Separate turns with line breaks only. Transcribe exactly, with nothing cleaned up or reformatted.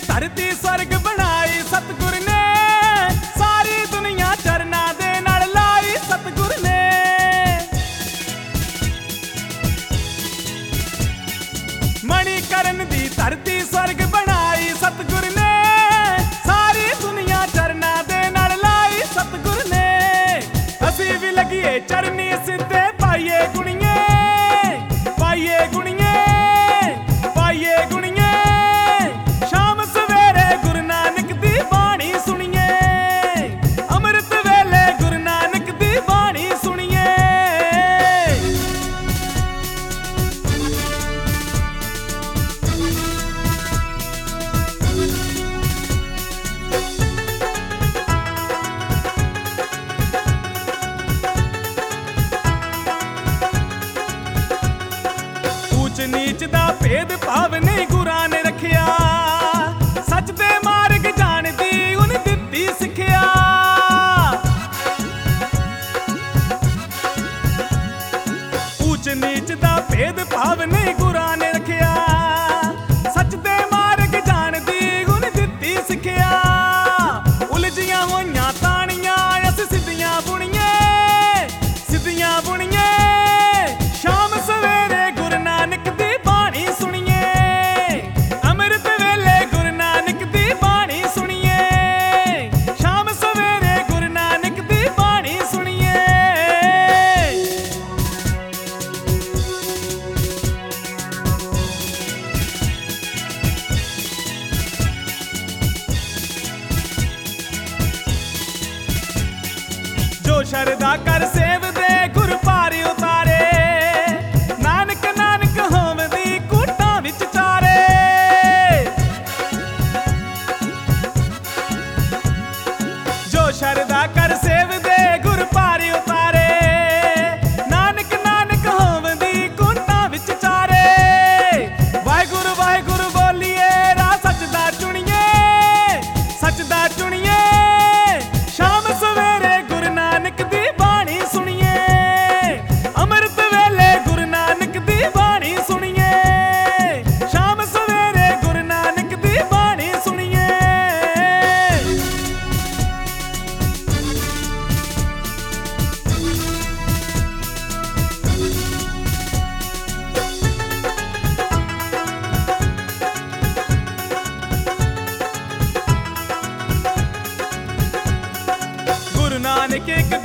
धरती स्वर्ग बनाई सतगुर ने, सारी दुनिया चरना दे नाल लाई सतगुर ने। मणिकरण दी धरती स्वर्ग बनाई सतगुर ने, सारी दुनिया चरना दे नाल लाई सतगुर ने। असी भी लगिए चरनी सिद्धे पाइए गुणिए, पाइए गुणिए, पाइए गुणिए। शाम सवेरे गुरु नानक दी बाणी सुनिए, अमृत वेले गुरु नानक दी बाणी सुनिए। ऊच नीच दा भेद भाव नहीं गुरां ने रखिया, सच दे मार्ग जान दी उन दित्ती सिखिया। ऊच नीच दा भेद भाव नहीं गुरां ने रखिया, सच दे मार्ग जान दी उन दित्ती सिखिया। उलझियां होइयां ताणियां अस सिद्धियां बुणिए, सिद्धियां बुणिए। शाम सवेरे गुरु नानक दी बाणी सुनिए, अमृत वेले गुरु नानक दी बाणी सुनिए। शाम सवेरे गुरु नानक दी बाणी सुनिए। जो शरदा कर सेव दे गुरु पार उतारे, नानक नानक होवदी कूटां विच चारे। जो शरदा कर सेव दे गुरु पार उतारे, नानक नानक होवदी कूटां विच चारे। वाहिगुरु वाहिगुरु बोलिए राह सच दा चुनिए, सच दा चुनिए। शाम सवेरे गुरु नानक दी बाणी सुनिए, अमृत वेले गुरु नानक दी बाणी सुनिए। शाम सवेरे गुरु नानक दी बाणी सुनिए। गुरु नानक एक